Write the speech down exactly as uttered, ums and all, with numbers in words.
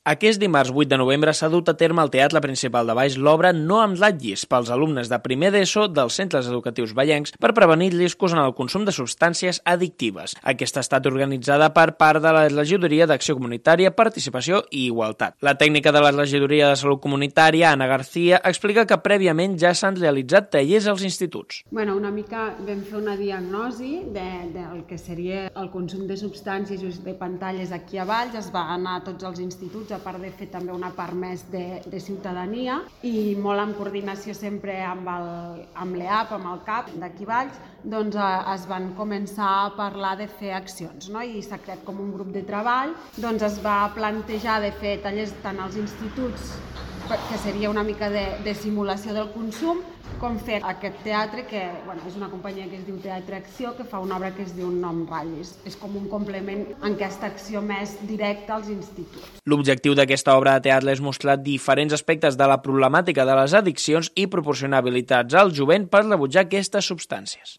Aquest dimarts vuit de novembre s'ha dut a terme al Teatre Principal de Valls l'obra No em latllis pels alumnes de primer d'ESO dels centres educatius vallencs per prevenir riscos en el consum de substàncies addictives. Aquesta ha estat organitzada per part de la Regidoria d'Acció Comunitària, Participació i Igualtat. La tècnica de la Regidoria de Salut Comunitària, Anna García, explica que prèviament ja s'han realitzat tallers als instituts. Bueno, una mica vam fer una diagnosi de, del que seria el consum de substàncies i de pantalles aquí a Valls. Es va anar a tots els instituts, a part de fer també una part més de, de ciutadania i molt en coordinació sempre amb el, amb l'E A P, amb el C A P d'aquí Valls, doncs eh, es van començar a parlar de fer accions, no? I s'ha creat com un grup de treball, doncs es va plantejar de fer tallers tant als instituts, que seria una mica de, de simulació del consum, com fer aquest teatre, que bueno, és una companyia que es diu Teatre Acció, que fa una obra que es diu No em ratllis. És com un complement en aquesta acció més directa als instituts. L'objectiu d'aquesta obra de teatre és mostrar diferents aspectes de la problemàtica de les addiccions i proporcionar habilitats al jovent per rebutjar aquestes substàncies.